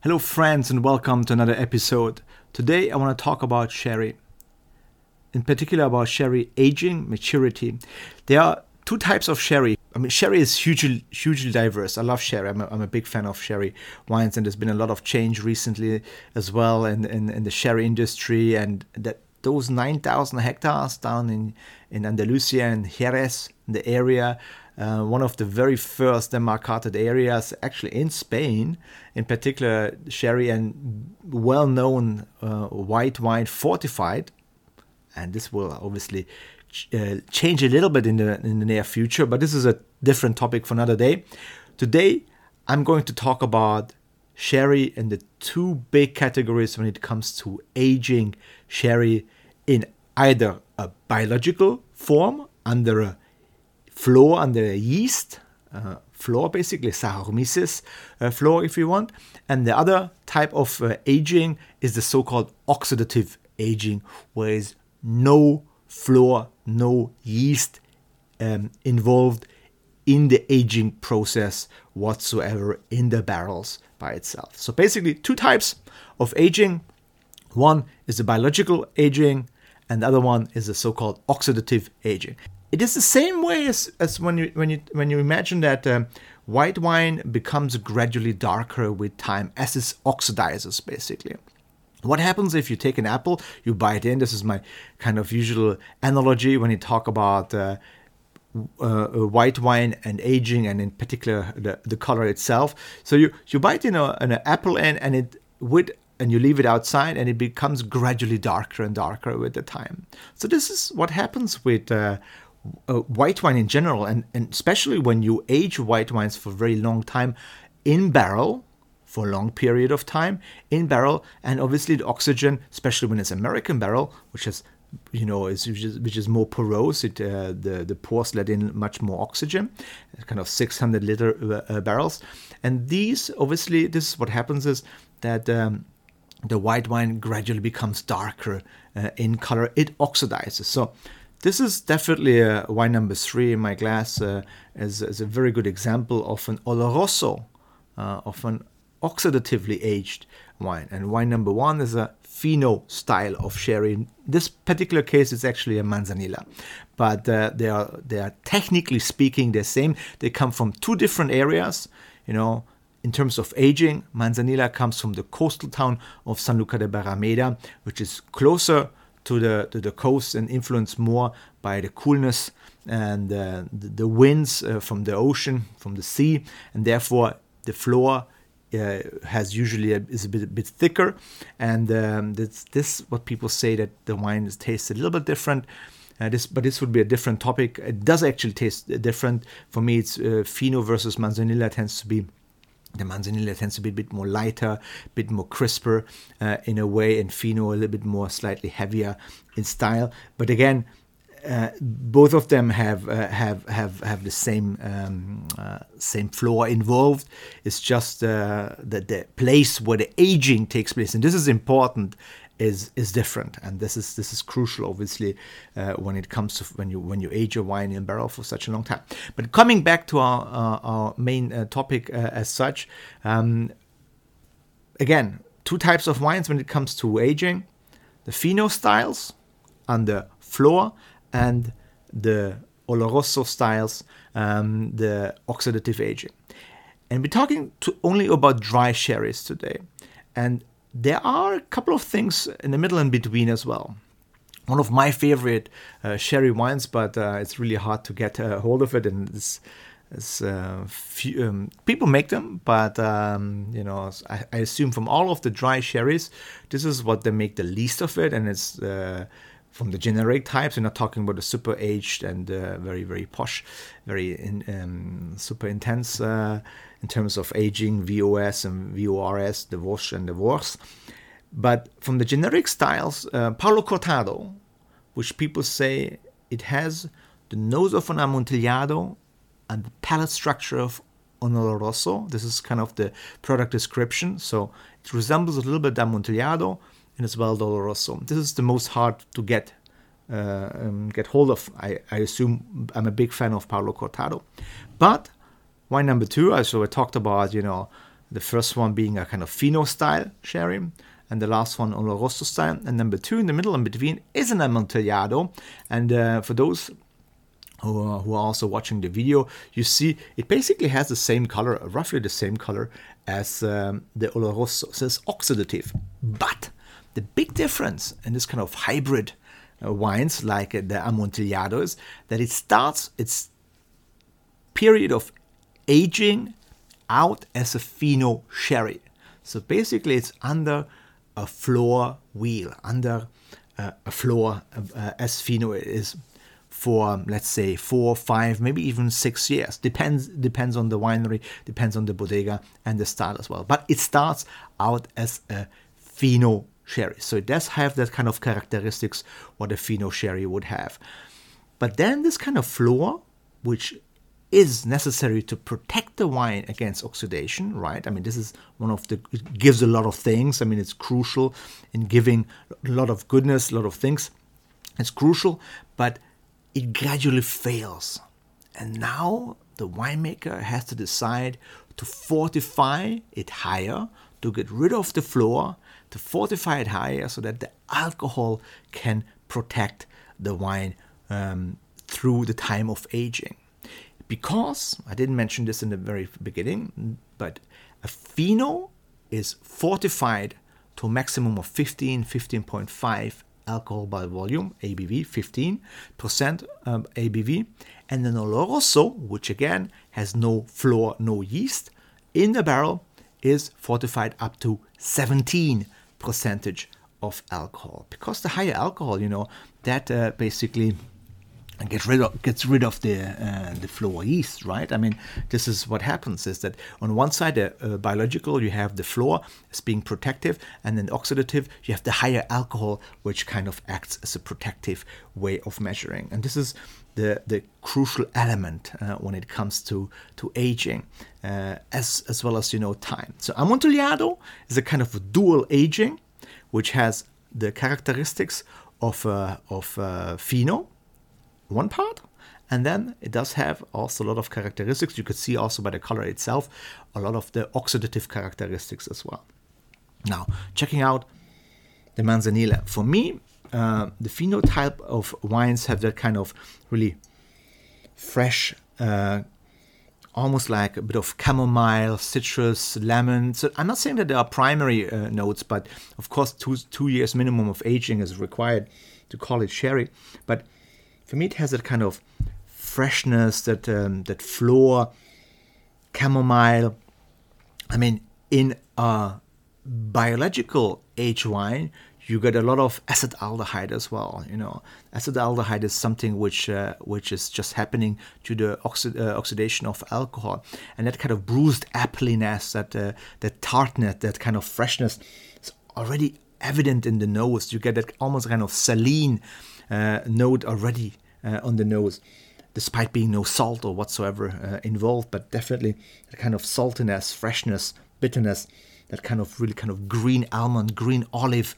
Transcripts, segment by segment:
Hello friends and welcome to another episode. Today I want to talk about sherry. In particular about sherry aging, maturity. There are two types of sherry. Sherry is hugely diverse. I love sherry. I'm a big fan of sherry wines, and there's been a lot of change recently as well in the sherry industry, and that those 9,000 hectares down in Andalusia and Jerez, in the area, one of the very first demarcated areas actually in Spain, in particular sherry and well-known white wine fortified, and this will obviously change a little bit in the near future, but this is a different topic for another day. Today I'm going to talk about sherry and the two big categories when it comes to aging sherry in either a biological form under a flora, under a yeast flora, basically Saccharomyces flora if you want, and the other type of aging is the so-called oxidative aging, where is no flora, no yeast involved in the aging process whatsoever in the barrels by itself. So basically two types of aging. One is the biological aging, and the other one is the so-called oxidative aging. It is the same way as when you imagine that white wine becomes gradually darker with time as it oxidizes, basically. What happens if you take an apple, you bite in? This is my kind of usual analogy when you talk about white wine and aging, and in particular the color itself. So you bite in an apple and you leave it outside, and it becomes gradually darker and darker with the time. So this is what happens with white wine in general, and especially when you age white wines for a very long time in barrel, for a long period of time in barrel, and obviously the oxygen, especially when it's American barrel, which is which is more porous, the pores let in much more oxygen, kind of 600 liter barrels, and these obviously this is what happens is that the white wine gradually becomes darker in color. It oxidizes. So this is definitely wine number 3 in my glass as a very good example of an Oloroso, of an oxidatively aged wine. And wine number 1 is a Fino style of sherry. In this particular case, it's actually a Manzanilla. But they are technically speaking the same. They come from two different areas, in terms of aging. Manzanilla comes from the coastal town of Sanlúcar de Barrameda, which is closer to the coast and influenced more by the coolness and the winds from the ocean, from the sea, and therefore the flora has usually is a bit thicker, and this what people say that the wine tastes a little bit different. But this would be a different topic. It does actually taste different. For me, it's Fino versus Manzanilla the Manzanilla tends to be a bit more lighter, a bit more crisper in a way, and Fino a little bit more slightly heavier in style. But again, both of them have the same flora involved. It's just the place where the aging takes place, and this is important, is different, and this is crucial, obviously, when it comes to when you age a wine in barrel for such a long time. But coming back to our main topic as such, again, two types of wines when it comes to aging: the Fino styles under flora, and the Oloroso styles, the oxidative aging. And we're talking only about dry sherries today. And there are a couple of things in the middle and between as well. One of my favorite sherry wines, but it's really hard to get a hold of it, and people make them, but I assume from all of the dry sherries, this is what they make the least of it, and it's from the generic types. We're not talking about the super aged and very, very posh, very super intense in terms of aging, VOS and VORS, the Vosh and the Wors. But from the generic styles, Paulo Cortado, which people say it has the nose of an Amontillado and the palate structure of an Oloroso. This is kind of the product description. So it resembles a little bit Amontillado, and as well the Oloroso. This is the most hard to get hold of. I assume. I'm a big fan of Paulo Cortado. But wine number 2, so I talked about, The first one being a kind of Fino style sherry, and the last one Oloroso style. And number 2 in the middle in between is an Amontillado. And for those who are also watching the video, you see it basically has the same color, roughly the same color as the Oloroso. So it's oxidative. But the big difference in this kind of hybrid wines like the Amontillado is that it starts its period of aging out as a Fino sherry. So basically it's under a floor wheel, under a floor as Fino is for, let's say, 4, 5, maybe even 6 years. Depends on the winery, depends on the bodega and the style as well. But it starts out as a Fino sherry. So it does have that kind of characteristics what a Fino sherry would have. But then this kind of floor, which is necessary to protect the wine against oxidation, right? I mean, this is one of the, it gives a lot of things. I mean, it's crucial in giving a lot of goodness, a lot of things. It's crucial, but it gradually fails. And now the winemaker has to decide to fortify it higher, to get rid of the floor, to fortify it higher so that the alcohol can protect the wine through the time of aging. Because, I didn't mention this in the very beginning, but a Fino is fortified to a maximum of 15.5 alcohol by volume, ABV, 15% ABV. And then Oloroso, which again has no floor, no yeast, in the barrel is fortified up to 17% of alcohol. Because the higher alcohol, that basically gets rid of the floor yeast, right? I mean, this is what happens is that on one side, biological, you have the floor as being protective, and then oxidative, you have the higher alcohol, which kind of acts as a protective way of measuring. And this is the crucial element when it comes to aging, as well as time. So Amontillado is a kind of a dual aging, which has the characteristics of Fino, one part, and then it does have also a lot of characteristics. You could see also by the color itself a lot of the oxidative characteristics as well. Now, checking out the Manzanilla. For me, the Fino type of wines have that kind of really fresh, almost like a bit of chamomile, citrus, lemon. So I'm not saying that there are primary notes, but of course 2 years minimum of aging is required to call it sherry. But for me, it has that kind of freshness, that floor, chamomile. I mean, in a biological age wine, you get a lot of acetaldehyde as well. Acetaldehyde is something which is just happening to the oxidation of alcohol, and that kind of bruised appliness, that tartness, that kind of freshness is already evident in the nose. You get that almost kind of saline note already on the nose, despite being no salt or whatsoever involved, but definitely the kind of saltiness, freshness, bitterness, that kind of really kind of green almond, green olive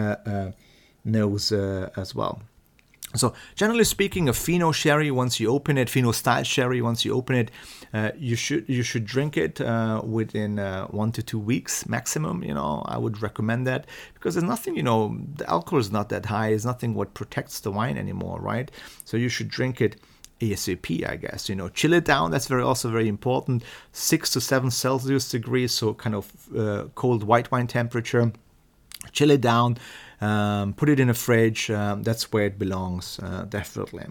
nose as well. So generally speaking, a Fino sherry, once you open it, Fino style sherry, once you open it, you should drink it within 1 to 2 weeks maximum. I would recommend that, because there's nothing, the alcohol is not that high. There's nothing what protects the wine anymore, right? So you should drink it ASAP, I guess. Chill it down. That's also very important. 6 to 7 Celsius degrees, so kind of cold white wine temperature. Chill it down. Put it in a fridge. That's where it belongs, definitely.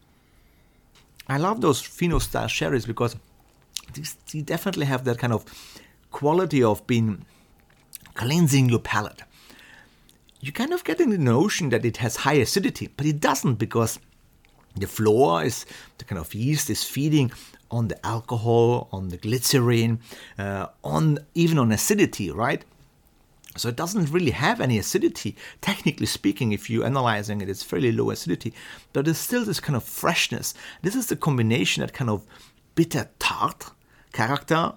I love those Fino style sherries because they definitely have that kind of quality of being cleansing your palate. You kind of get in the notion that it has high acidity, but it doesn't, because the floor is the kind of yeast is feeding on the alcohol, on the glycerin, even on acidity, right? So it doesn't really have any acidity. Technically speaking, if you're analyzing it, it's fairly low acidity. But there's still this kind of freshness. This is the combination, that kind of bitter tart character,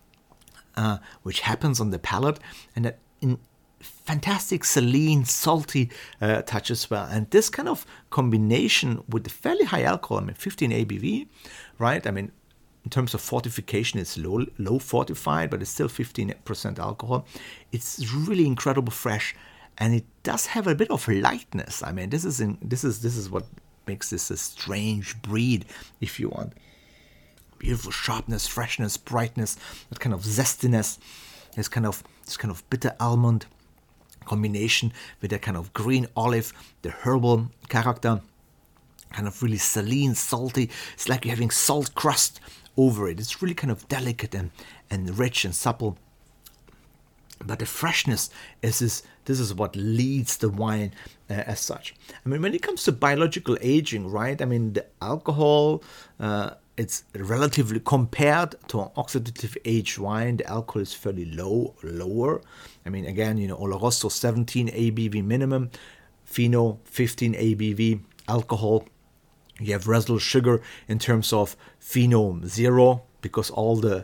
which happens on the palate, and that in fantastic saline, salty touch as well. And this kind of combination with the fairly high alcohol, 15 ABV, right? in terms of fortification, it's low fortified, but it's still 15% alcohol. It's really incredible fresh, and it does have a bit of lightness. I mean, this is what makes this a strange breed, if you want. Beautiful sharpness, freshness, brightness, that kind of zestiness, this kind of bitter almond combination with that kind of green olive, the herbal character, kind of really saline, salty. It's like you're having salt crust over it. It's really kind of delicate and rich and supple. But the freshness this is what leads the wine as such. I mean, when it comes to biological aging, right? I mean, the alcohol, it's relatively, compared to an oxidative aged wine, the alcohol is fairly lower. I mean, again, Oloroso 17 ABV minimum, Fino 15 ABV alcohol. You have residual sugar in terms of Fino 0, because all the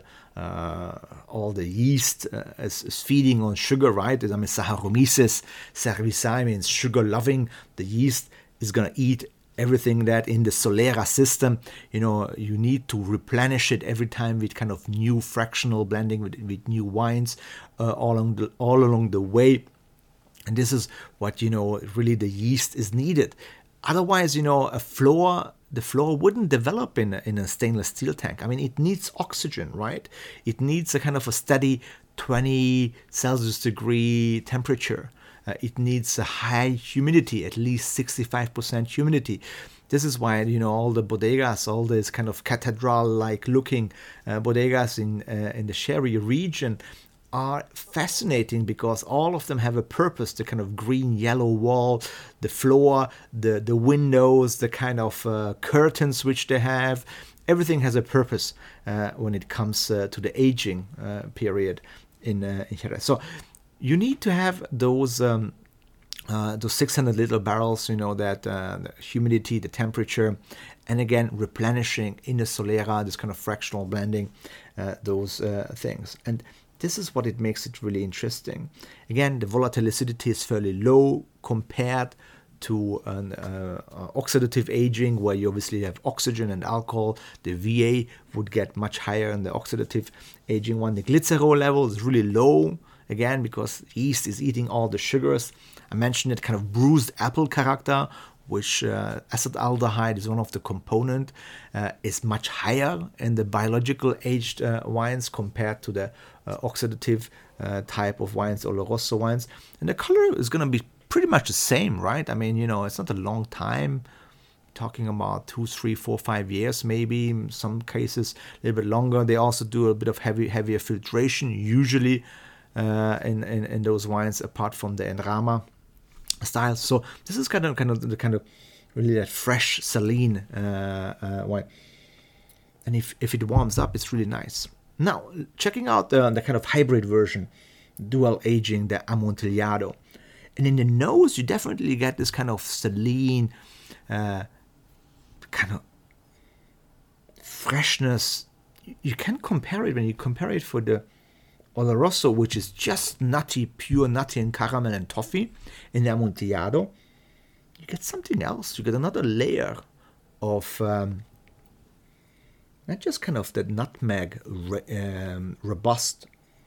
yeast is feeding on sugar, right? I mean, Saccharomyces cerevisiae means sugar loving. The yeast is going to eat everything that in the Solera system. You need to replenish it every time with kind of new fractional blending with new wines all along the way. And this is what, really the yeast is needed. Otherwise, the floor wouldn't develop in a stainless steel tank. I mean, it needs oxygen, right? It needs a kind of a steady 20 Celsius degree temperature. It needs a high humidity, at least 65% humidity. This is why, all the bodegas, all this kind of cathedral-like looking bodegas in the Sherry region are fascinating, because all of them have a purpose. The kind of green-yellow wall, the floor, the windows, the kind of curtains which they have. Everything has a purpose when it comes to the aging period in Jerez. So you need to have those 600 little barrels, that the humidity, the temperature, and again replenishing in the Solera, this kind of fractional blending, those things. And this is what it makes it really interesting. Again, the volatility is fairly low compared to an oxidative aging, where you obviously have oxygen and alcohol. The VA would get much higher in the oxidative aging one. The glycerol level is really low, again, because yeast is eating all the sugars. I mentioned it, kind of bruised apple character, which acetaldehyde is one of the component, is much higher in the biological aged wines compared to the oxidative type of wines, Oloroso wines. And the color is going to be pretty much the same, right? I mean, it's not a long time. Talking about 2, 3, 4, 5 years, maybe in some cases a little bit longer. They also do a bit of heavier filtration, usually in those wines, apart from the Enrama style. So this is kind of really that fresh saline wine, and if it warms up, it's really nice. Now, checking out the kind of hybrid version, dual aging, the Amontillado, and in the nose you definitely get this kind of saline kind of freshness. You can compare it when you compare it for the Oloroso, which is just nutty, pure nutty and caramel and toffee. In the Amontillado, you get something else. You get another layer of not just kind of the nutmeg, robust,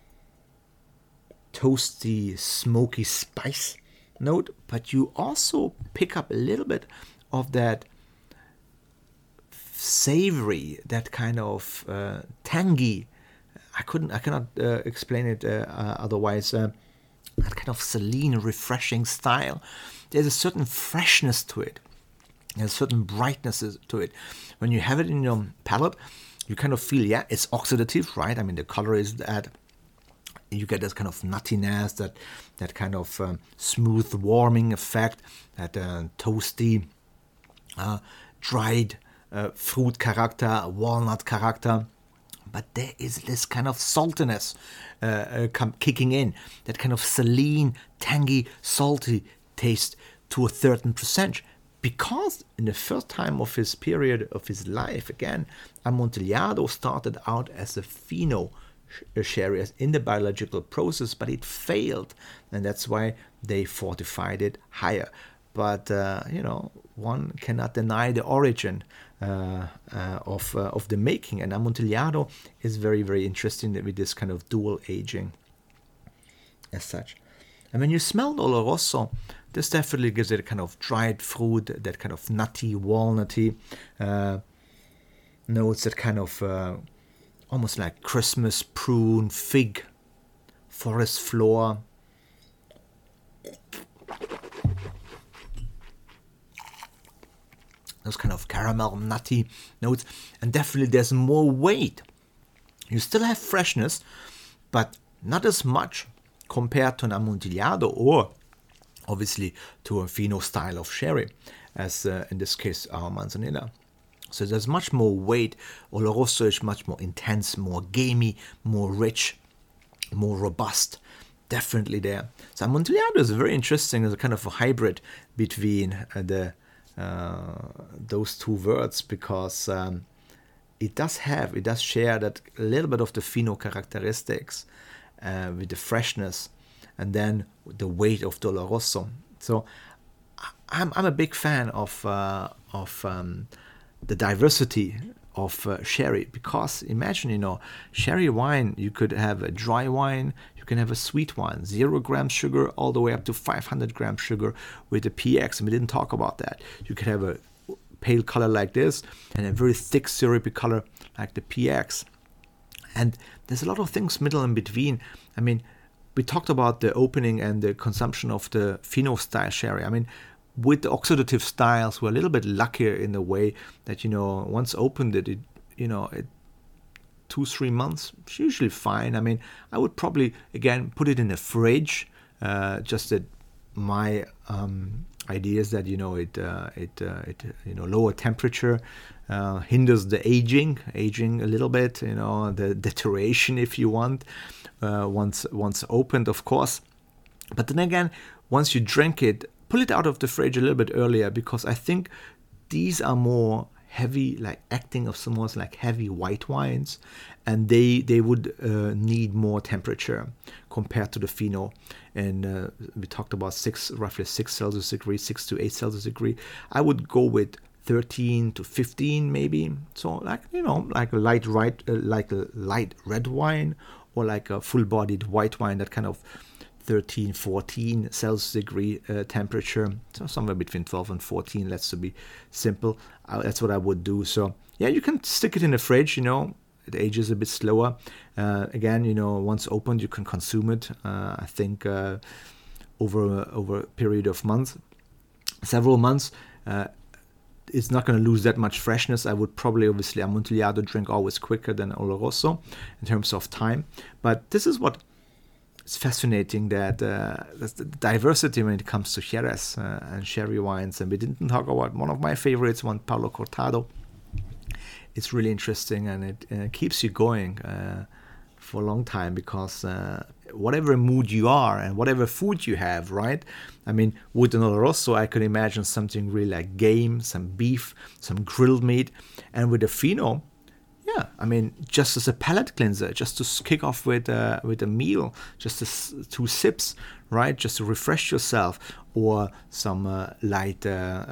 toasty, smoky spice note, but you also pick up a little bit of that savory, that kind of tangy. I cannot explain it otherwise. That kind of saline, refreshing style. There's a certain freshness to it. There's a certain brightness to it. When you have it in your palate, you kind of feel, it's oxidative, right? I mean, the color is that. You get this kind of nuttiness, that kind of smooth warming effect, that toasty, dried fruit character, walnut character. But there is this kind of saltiness kicking in, that kind of saline, tangy, salty taste to a certain percentage. Because in the first time of his period of his life, again, Amontillado started out as a Fino sherry in the biological process, but it failed, and that's why they fortified it higher. But one cannot deny the origin of the making. And Amontillado is very, very interesting with this kind of dual aging as such. And when you smell Oloroso, this definitely gives it a kind of dried fruit, that kind of nutty, walnutty notes, that kind of almost like Christmas, prune, fig, forest floor. Those kind of caramel, nutty notes. And definitely there's more weight. You still have freshness, but not as much compared to an Amontillado or obviously to a Fino style of sherry, as in this case our Manzanilla. So there's much more weight. Oloroso is much more intense, more gamey, more rich, more robust. Definitely there. So Amontillado is very interesting as a kind of a hybrid between those two words, because it does share that a little bit of the Fino characteristics with the freshness, and then the weight of Oloroso. So I'm a big fan of the diversity of sherry, because imagine, sherry wine, you could have a dry wine, you can have a sweet wine, 0 grams sugar all the way up to 500 grams sugar with the PX, and we didn't talk about that. You could have a pale color like this and a very thick syrupy color like the PX. And there's a lot of things middle in between. I mean, we talked about the opening and the consumption of the Fino style sherry. I mean, with the oxidative styles, we're a little bit luckier in the way that, once opened it 2-3 months, it's usually fine. I mean, I would probably, again, put it in the fridge, just that my idea is that, it lower temperature hinders the aging a little bit, the deterioration, if you want, once opened, of course. But then again, once you drink it, pull it out of the fridge a little bit earlier, because I think these are more heavy, like acting of some more like heavy white wines, and they would need more temperature compared to the Fino. And we talked about roughly 6 Celsius degrees, 6 to 8 Celsius degree. I would go with 13 to 15 maybe. So like a light red wine, or like a full-bodied white wine, that kind of 13, 14 Celsius degree temperature. So somewhere between 12 and 14, let's to be simple. That's what I would do. So yeah, you can stick it in the fridge, it ages a bit slower. Again, once opened, you can consume it, I think, over a period of several months. It's not going to lose that much freshness. I would probably, obviously, Amontillado drink always quicker than Oloroso in terms of time. But this is what it's fascinating, that that's the diversity when it comes to Jerez and sherry wines. And we didn't talk about one of my favorites, one Pablo Cortado. It's really interesting, and it keeps you going for a long time, because whatever mood you are and whatever food you have, right? I mean, with an Oloroso, I could imagine something really like game, some beef, some grilled meat. And with a Fino, yeah, I mean, just as a palate cleanser, just to kick off with a meal, just 2 sips, right? Just to refresh yourself, or some light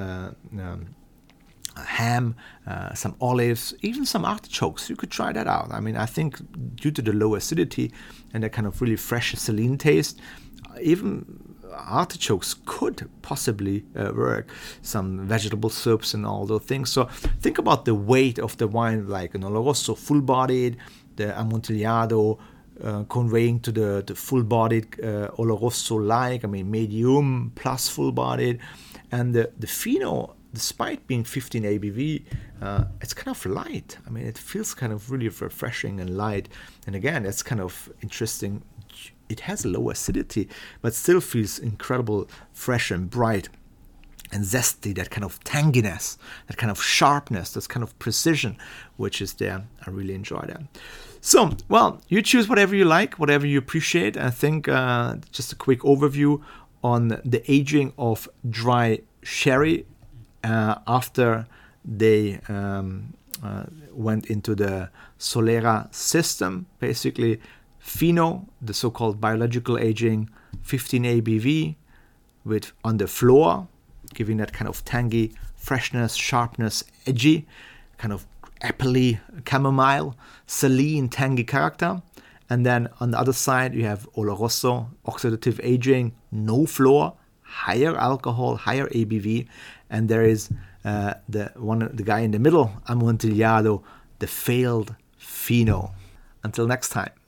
ham, some olives, even some artichokes. You could try that out. I mean, I think due to the low acidity and the kind of really fresh saline taste, even artichokes could possibly work. Some vegetable soups and all those things. So think about the weight of the wine, like an Oloroso full-bodied, the Amontillado conveying to the full-bodied Oloroso-like, I mean, medium plus full-bodied, and the Fino, despite being 15 ABV, it's kind of light. I mean, it feels kind of really refreshing and light. And again, that's kind of interesting. It has low acidity, but still feels incredible, fresh and bright and zesty, that kind of tanginess, that kind of sharpness, that kind of precision, which is there. I really enjoy that. So, well, you choose whatever you like, whatever you appreciate. I think just a quick overview on the aging of dry sherry after they went into the Solera system. Basically, Fino, the so-called biological aging, 15 ABV, on the floor, giving that kind of tangy freshness, sharpness, edgy. kind of appley chamomile, Celine, tangy character. And then on the other side, you have Oloroso, oxidative aging, no floor, higher alcohol, higher ABV. And there is the guy in the middle, Amontillado, the failed Fino. Until next time.